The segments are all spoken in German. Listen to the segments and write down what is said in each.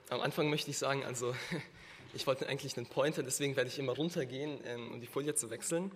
Am Anfang möchte ich sagen, also ich wollte eigentlich einen Pointer, deswegen werde ich immer runtergehen, um die Folie zu wechseln.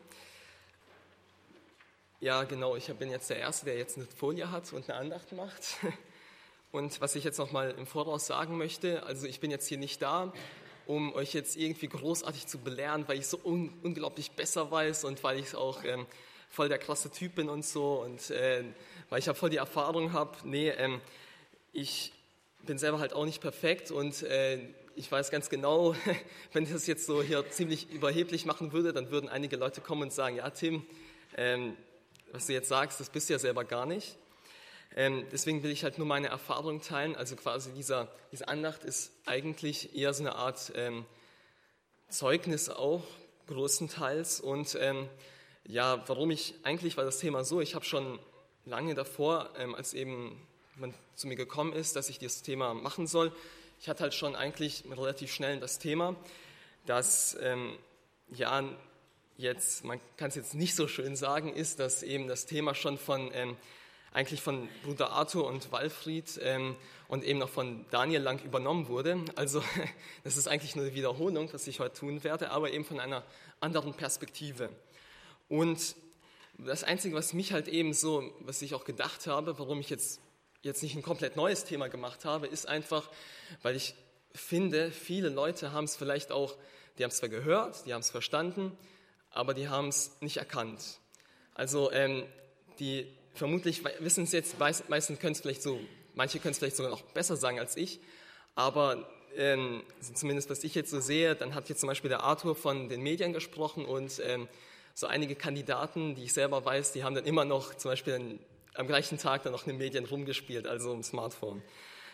Ja, genau, ich bin jetzt der Erste, der jetzt eine Folie hat und eine Andacht macht. Und was ich jetzt nochmal im Voraus sagen möchte, also ich bin jetzt hier nicht da, um euch jetzt irgendwie großartig zu belehren, weil ich so unglaublich besser weiß und weil ich auch voll der krasse Typ bin und so und weil ich ja voll die Erfahrung habe. Nee, ich bin selber halt auch nicht perfekt und ich weiß ganz genau, wenn ich das jetzt so hier ziemlich überheblich machen würde, dann würden einige Leute kommen und sagen, ja Tim, was du jetzt sagst, das bist du ja selber gar nicht. Deswegen will ich halt nur meine Erfahrung teilen. Also quasi diese Andacht ist eigentlich eher so eine Art Zeugnis auch größtenteils. Und ja, eigentlich war das Thema so, ich habe schon lange davor, als eben man zu mir gekommen ist, dass ich dieses Thema machen soll, ich hatte halt schon eigentlich relativ schnell das Thema, dass ja, jetzt, man kann es jetzt nicht so schön sagen, ist, dass eben das Thema schon eigentlich von Bruder Arthur und Walfried und eben noch von Daniel Lang übernommen wurde. Also das ist eigentlich nur eine Wiederholung, was ich heute tun werde, aber eben von einer anderen Perspektive. Und das Einzige, was mich halt eben so, was ich auch gedacht habe, warum ich jetzt nicht ein komplett neues Thema gemacht habe, ist einfach, weil ich finde, viele Leute haben es vielleicht auch, die haben es zwar gehört, die haben es verstanden, aber die haben es nicht erkannt. Also die vermutlich wissen es jetzt, meisten können es vielleicht so, manche können es vielleicht sogar noch besser sagen als ich, aber zumindest was ich jetzt so sehe, dann hat jetzt zum Beispiel der Arthur von den Medien gesprochen und so einige Kandidaten, die ich selber weiß, die haben dann immer noch zum Beispiel am gleichen Tag dann noch in den Medien rumgespielt, also im Smartphone.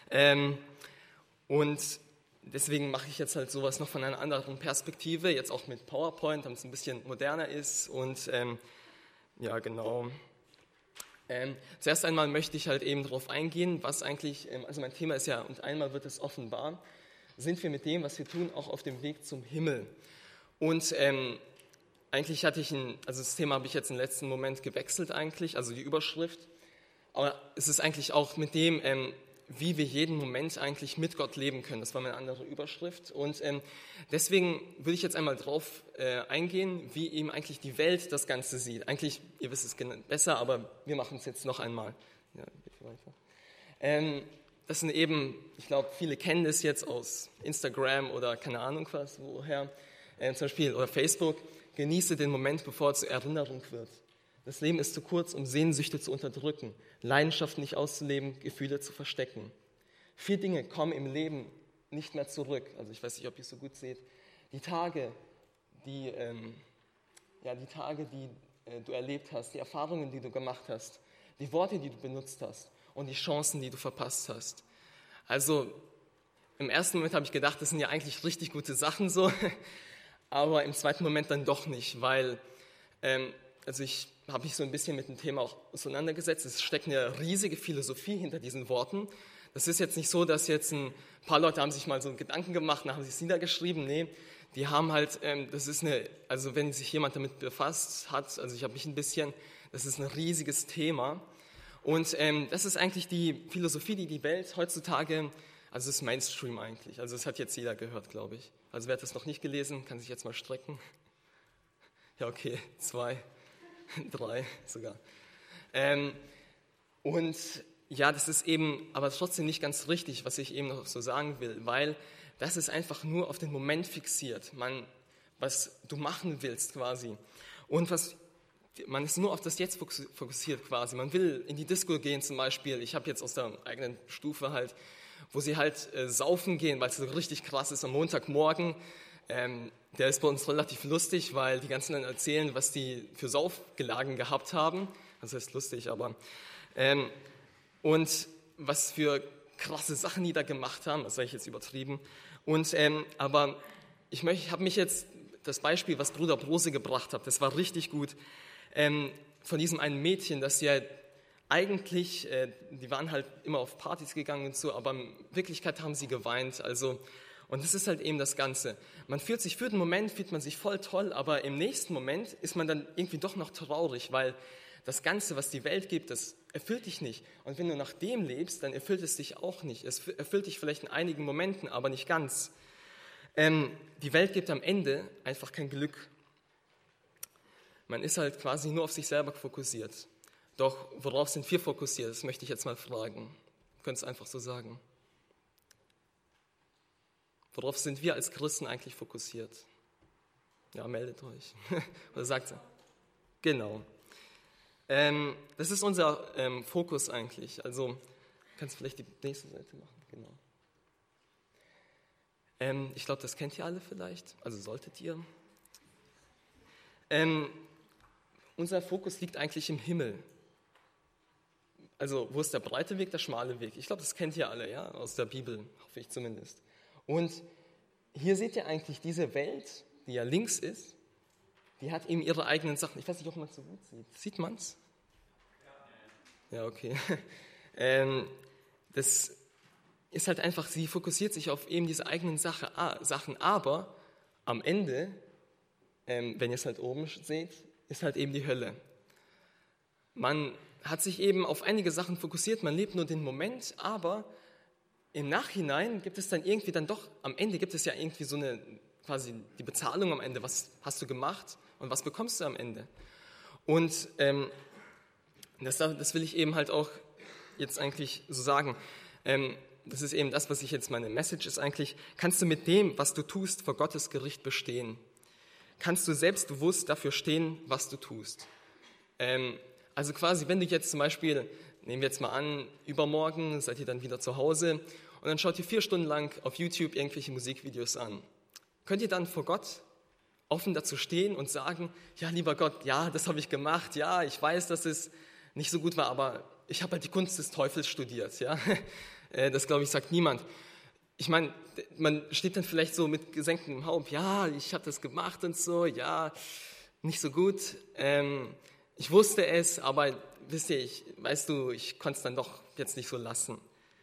Und deswegen mache ich jetzt halt sowas noch von einer anderen Perspektive, jetzt auch mit PowerPoint, damit es ein bisschen moderner ist und ja, genau. Zuerst einmal möchte ich halt eben darauf eingehen, was eigentlich, also mein Thema ist ja, und einmal wird es offenbar, sind wir mit dem, was wir tun, auch auf dem Weg zum Himmel. Und eigentlich also das Thema habe ich jetzt im letzten Moment gewechselt eigentlich, also die Überschrift, aber es ist eigentlich auch mit dem, wie wir jeden Moment eigentlich mit Gott leben können. Das war meine andere Überschrift. Und deswegen will ich jetzt einmal drauf eingehen, wie eben eigentlich die Welt das Ganze sieht. Eigentlich, ihr wisst es besser, aber wir machen es jetzt noch einmal. Ja, bitte weiter. Das sind eben, ich glaube, viele kennen das jetzt aus Instagram oder keine Ahnung was, woher, zum Beispiel, oder Facebook. Genieße den Moment, bevor er zur Erinnerung wird. Das Leben ist zu kurz, um Sehnsüchte zu unterdrücken, Leidenschaften nicht auszuleben, Gefühle zu verstecken. 4 Dinge kommen im Leben nicht mehr zurück. Also ich weiß nicht, ob ihr es so gut seht. Die Tage, die du erlebt hast, die Erfahrungen, die du gemacht hast, die Worte, die du benutzt hast und die Chancen, die du verpasst hast. Also im ersten Moment habe ich gedacht, das sind ja eigentlich richtig gute Sachen so, aber im zweiten Moment dann doch nicht, weil also ich habe mich so ein bisschen mit dem Thema auch auseinandergesetzt. Es steckt eine riesige Philosophie hinter diesen Worten. Das ist jetzt nicht so, dass jetzt ein paar Leute haben sich mal so einen Gedanken gemacht und haben sich es niedergeschrieben. Nee, die haben halt, also wenn sich jemand damit befasst hat, also ich habe mich ein bisschen, das ist ein riesiges Thema. Und das ist eigentlich die Philosophie, die die Welt heutzutage, also das ist Mainstream eigentlich. Also das hat jetzt jeder gehört, glaube ich. Also wer hat das noch nicht gelesen, kann sich jetzt mal strecken. Ja, okay, 2. 3 sogar. Und ja, das ist eben aber trotzdem nicht ganz richtig, was ich eben noch so sagen will, weil das ist einfach nur auf den Moment fixiert, was du machen willst quasi. Und man ist nur auf das Jetzt fokussiert quasi. Man will in die Disco gehen zum Beispiel. Ich habe jetzt aus der eigenen Stufe halt, wo sie halt saufen gehen, weil es so richtig krass ist am Montagmorgen. Der ist bei uns relativ lustig, weil die ganzen dann erzählen, was die für Saufgelagen gehabt haben. Das heißt lustig, aber und was für krasse Sachen die da gemacht haben, das sage ich jetzt übertrieben. Und aber ich habe mich jetzt, das Beispiel, was Bruder Brose gebracht hat, das war richtig gut, von diesem einen Mädchen, das ja eigentlich, die waren halt immer auf Partys gegangen und so, aber in Wirklichkeit haben sie geweint, also. Und das ist halt eben das Ganze. Für den Moment fühlt man sich voll toll, aber im nächsten Moment ist man dann irgendwie doch noch traurig, weil das Ganze, was die Welt gibt, das erfüllt dich nicht. Und wenn du nach dem lebst, dann erfüllt es dich auch nicht. Es erfüllt dich vielleicht in einigen Momenten, aber nicht ganz. Die Welt gibt am Ende einfach kein Glück. Man ist halt quasi nur auf sich selber fokussiert. Doch worauf sind wir fokussiert? Das möchte ich jetzt mal fragen. Du könntest einfach so sagen. Worauf sind wir als Christen eigentlich fokussiert? Ja, meldet euch. Oder sagt er? Genau. Das ist unser Fokus eigentlich. Also, kannst du vielleicht die nächste Seite machen? Genau. Ich glaube, das kennt ihr alle vielleicht. Also solltet ihr. Unser Fokus liegt eigentlich im Himmel. Also, wo ist der breite Weg, der schmale Weg? Ich glaube, das kennt ihr alle, ja, aus der Bibel, hoffe ich zumindest. Und hier seht ihr eigentlich diese Welt, die ja links ist, die hat eben ihre eigenen Sachen. Ich weiß nicht, ob man es so gut sieht. Sieht man es? Ja, okay. Das ist halt einfach, sie fokussiert sich auf eben diese eigenen Sachen, aber am Ende, wenn ihr es halt oben seht, ist halt eben die Hölle. Man hat sich eben auf einige Sachen fokussiert, man lebt nur den Moment, aber im Nachhinein gibt es dann irgendwie dann doch, am Ende gibt es ja irgendwie so eine, quasi die Bezahlung am Ende, was hast du gemacht und was bekommst du am Ende. Und das will ich eben halt auch jetzt eigentlich so sagen. Das ist eben das, was ich jetzt meine Message ist eigentlich, kannst du mit dem, was du tust, vor Gottes Gericht bestehen? Kannst du selbstbewusst dafür stehen, was du tust? Also quasi, wenn du jetzt zum Beispiel, nehmen wir jetzt mal an, übermorgen seid ihr dann wieder zu Hause und dann schaut ihr 4 Stunden lang auf YouTube irgendwelche Musikvideos an. Könnt ihr dann vor Gott offen dazu stehen und sagen, ja, lieber Gott, ja, das habe ich gemacht, ja, ich weiß, dass es nicht so gut war, aber ich habe halt die Kunst des Teufels studiert, ja. Das, glaube ich, sagt niemand. Ich meine, man steht dann vielleicht so mit gesenktem Haupt, ja, ich habe das gemacht und so, ja, nicht so gut. Ich wusste es, aber wisst ihr, ich konnte es dann doch jetzt nicht so lassen.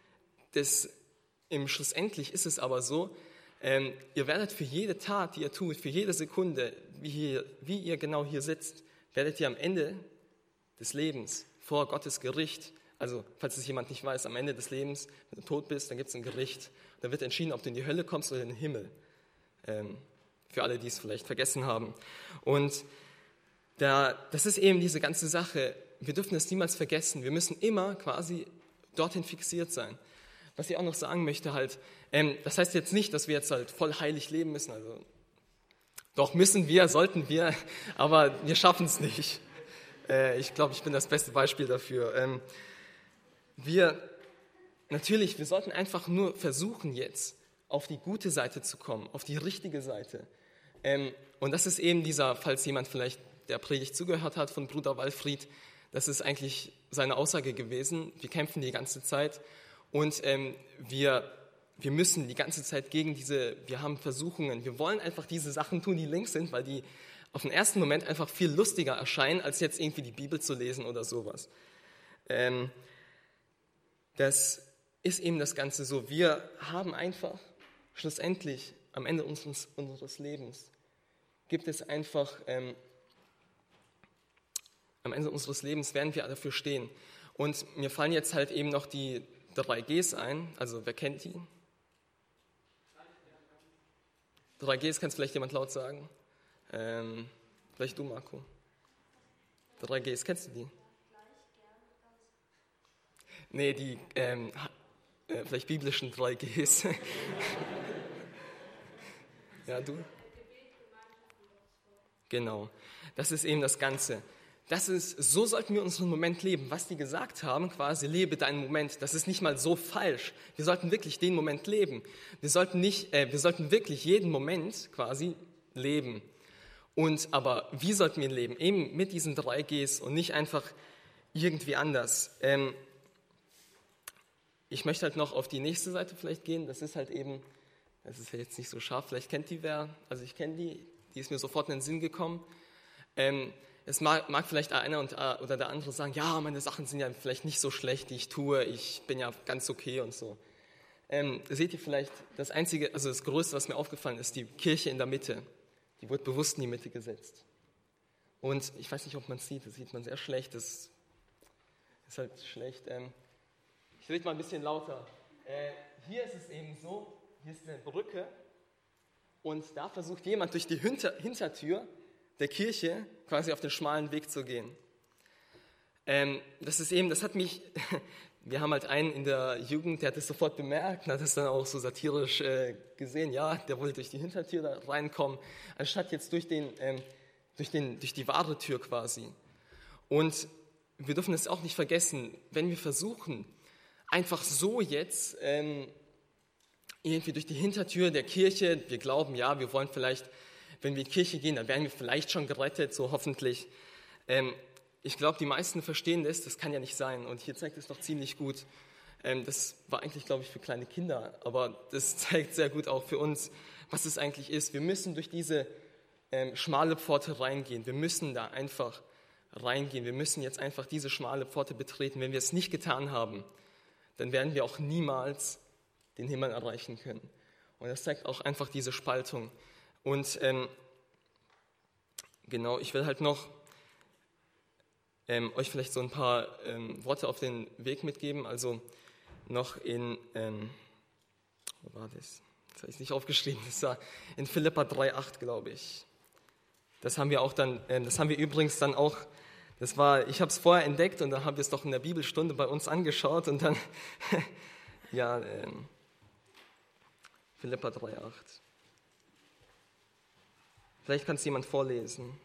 Schlussendlich ist es aber so, ihr werdet für jede Tat, die ihr tut, für jede Sekunde, wie ihr genau hier sitzt, werdet ihr am Ende des Lebens vor Gottes Gericht, also falls es jemand nicht weiß, am Ende des Lebens, wenn du tot bist, dann gibt es ein Gericht. Da wird entschieden, ob du in die Hölle kommst oder in den Himmel. Für alle, die es vielleicht vergessen haben. Und das ist eben diese ganze Sache. Wir dürfen das niemals vergessen. Wir müssen immer quasi dorthin fixiert sein. Was ich auch noch sagen möchte halt, das heißt jetzt nicht, dass wir jetzt halt voll heilig leben müssen. Also doch müssen wir, sollten wir, aber wir schaffen es nicht. Ich glaube, ich bin das beste Beispiel dafür. Wir sollten einfach nur versuchen jetzt, auf die gute Seite zu kommen, auf die richtige Seite. Und das ist eben falls jemand vielleicht der Predigt zugehört hat von Bruder Walfried, das ist eigentlich seine Aussage gewesen. Wir kämpfen die ganze Zeit und wir müssen die ganze Zeit wir haben Versuchungen, wir wollen einfach diese Sachen tun, die links sind, weil die auf den ersten Moment einfach viel lustiger erscheinen, als jetzt irgendwie die Bibel zu lesen oder sowas. Das ist eben das Ganze so. Wir haben einfach schlussendlich am Ende unseres Lebens gibt es einfach, am Ende unseres Lebens werden wir dafür stehen. Und mir fallen jetzt halt eben noch die 3 Gs ein. Also wer kennt die? 3 Gs, kann es vielleicht jemand laut sagen? Vielleicht du, Marco. 3 Gs, kennst du die? Nee, die vielleicht biblischen 3 Gs. Ja, du? Genau, das ist eben das Ganze. So sollten wir unseren Moment leben. Was die gesagt haben, quasi, lebe deinen Moment, das ist nicht mal so falsch. Wir sollten wirklich den Moment leben. Wir sollten wirklich jeden Moment quasi leben. Aber wie sollten wir ihn leben? Eben mit diesen 3 Gs und nicht einfach irgendwie anders. Ich möchte halt noch auf die nächste Seite vielleicht gehen. Das ist ja jetzt nicht so scharf, vielleicht kennt die wer. Also ich kenne die ist mir sofort in den Sinn gekommen. Es mag vielleicht einer oder der andere sagen, ja, meine Sachen sind ja vielleicht nicht so schlecht, die ich tue, ich bin ja ganz okay und so. Seht ihr vielleicht, das Größte, was mir aufgefallen ist, die Kirche in der Mitte, die wurde bewusst in die Mitte gesetzt. Und ich weiß nicht, ob man es sieht, das sieht man sehr schlecht, das ist halt schlecht. Ich rede mal ein bisschen lauter. Hier ist es eben so, hier ist eine Brücke und da versucht jemand durch die Hintertür der Kirche quasi auf den schmalen Weg zu gehen. Das hat mich, wir haben halt einen in der Jugend, der hat es sofort bemerkt und hat es dann auch so satirisch gesehen, ja, der wollte durch die Hintertür da reinkommen, anstatt jetzt durch die wahre Tür quasi. Und wir dürfen es auch nicht vergessen, wenn wir versuchen, einfach so jetzt irgendwie durch die Hintertür der Kirche, wir glauben, ja, wir wollen vielleicht, wenn wir in die Kirche gehen, dann werden wir vielleicht schon gerettet, so hoffentlich. Ich glaube, die meisten verstehen das kann ja nicht sein. Und hier zeigt es doch ziemlich gut. Das war eigentlich, glaube ich, für kleine Kinder, aber das zeigt sehr gut auch für uns, was es eigentlich ist. Wir müssen durch diese schmale Pforte reingehen. Wir müssen da einfach reingehen. Wir müssen jetzt einfach diese schmale Pforte betreten. Wenn wir es nicht getan haben, dann werden wir auch niemals den Himmel erreichen können. Und das zeigt auch einfach diese Spaltung. Und genau, ich will halt noch euch vielleicht so ein paar Worte auf den Weg mitgeben. Also noch wo war das? Das habe ich nicht aufgeschrieben. Das war in Philipper 3,8, glaube ich. Das haben wir auch dann, das haben wir übrigens dann auch, ich habe es vorher entdeckt und dann haben wir es doch in der Bibelstunde bei uns angeschaut und dann, ja, Philipper 3,8. Vielleicht kann es jemand vorlesen.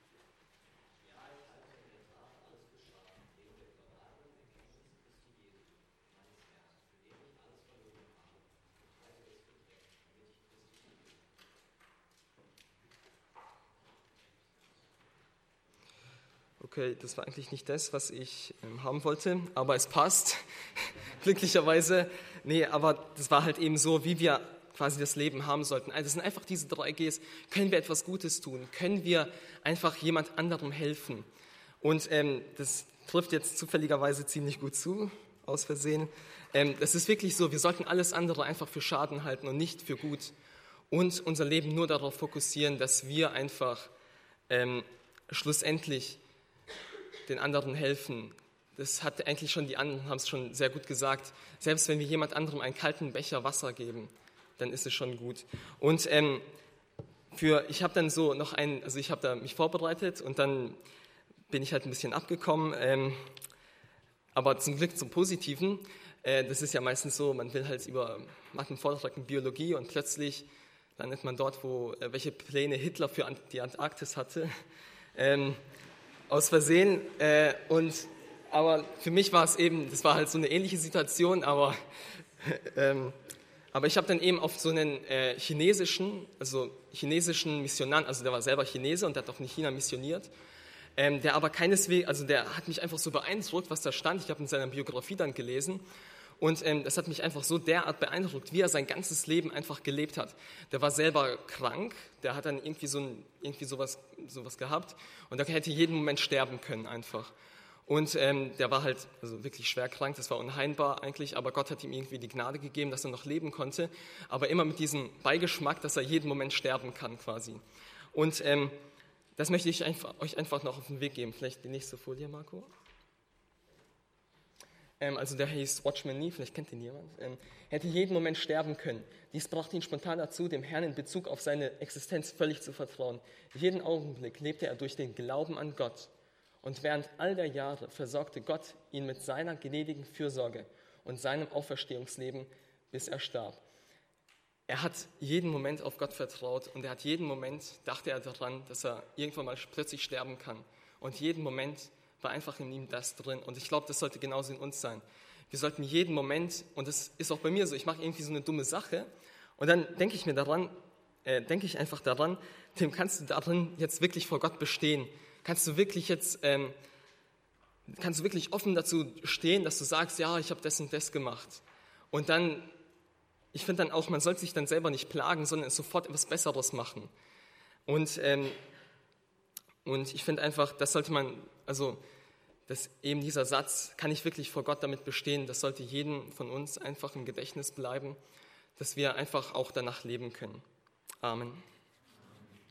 Okay, das war eigentlich nicht das, was ich haben wollte, aber es passt, glücklicherweise. Nee, aber das war halt eben so, wie wir quasi das Leben haben sollten. Also das sind einfach diese 3 Gs. Können wir etwas Gutes tun? Können wir einfach jemand anderem helfen? Und das trifft jetzt zufälligerweise ziemlich gut zu, aus Versehen. Das ist wirklich so, wir sollten alles andere einfach für Schaden halten und nicht für gut. Und unser Leben nur darauf fokussieren, dass wir einfach schlussendlich den anderen helfen. Das hat eigentlich schon, die anderen haben es schon sehr gut gesagt. Selbst wenn wir jemand anderem einen kalten Becher Wasser geben, dann ist es schon gut. Und ich habe dann so noch ich habe da mich vorbereitet und dann bin ich halt ein bisschen abgekommen. Aber zum Glück zum Positiven. Das ist ja meistens so, man will halt macht einen Vortrag in Biologie und plötzlich landet man dort, welche Pläne Hitler für die Antarktis hatte. Aus Versehen. Aber für mich war es eben, das war halt so eine ähnliche Situation, aber ich habe dann eben auf so einen chinesischen Missionar, also der war selber Chinese und der hat auch in China missioniert, der aber keineswegs, also der hat mich einfach so beeindruckt, was da stand. Ich habe in seiner Biografie dann gelesen. Und das hat mich einfach so derart beeindruckt, wie er sein ganzes Leben einfach gelebt hat. Der war selber krank, der hat dann irgendwie sowas gehabt und der hätte jeden Moment sterben können einfach. Und der war halt wirklich schwer krank, das war unheilbar eigentlich, aber Gott hat ihm irgendwie die Gnade gegeben, dass er noch leben konnte, aber immer mit diesem Beigeschmack, dass er jeden Moment sterben kann quasi. Und das möchte ich euch einfach noch auf den Weg geben. Vielleicht die nächste Folie, Marco. Also der hieß Watchman Nee, vielleicht kennt ihn jemand, hätte jeden Moment sterben können. Dies brachte ihn spontan dazu, dem Herrn in Bezug auf seine Existenz völlig zu vertrauen. Jeden Augenblick lebte er durch den Glauben an Gott. Und während all der Jahre versorgte Gott ihn mit seiner gnädigen Fürsorge und seinem Auferstehungsleben, bis er starb. Er hat jeden Moment auf Gott vertraut und er hat jeden Moment, dachte er daran, dass er irgendwann mal plötzlich sterben kann. Und jeden Moment war einfach in ihm das drin. Und ich glaube, das sollte genauso in uns sein. Wir sollten jeden Moment, und das ist auch bei mir so, ich mache irgendwie so eine dumme Sache und dann denke ich einfach daran, Tim, kannst du darin jetzt wirklich vor Gott bestehen? Kannst du wirklich offen dazu stehen, dass du sagst, ja, ich habe das und das gemacht. Und dann, ich finde dann auch, man sollte sich dann selber nicht plagen, sondern sofort etwas Besseres machen. Und ich finde einfach, das sollte man, dass eben dieser Satz, kann ich wirklich vor Gott damit bestehen, das sollte jedem von uns einfach im Gedächtnis bleiben, dass wir einfach auch danach leben können. Amen.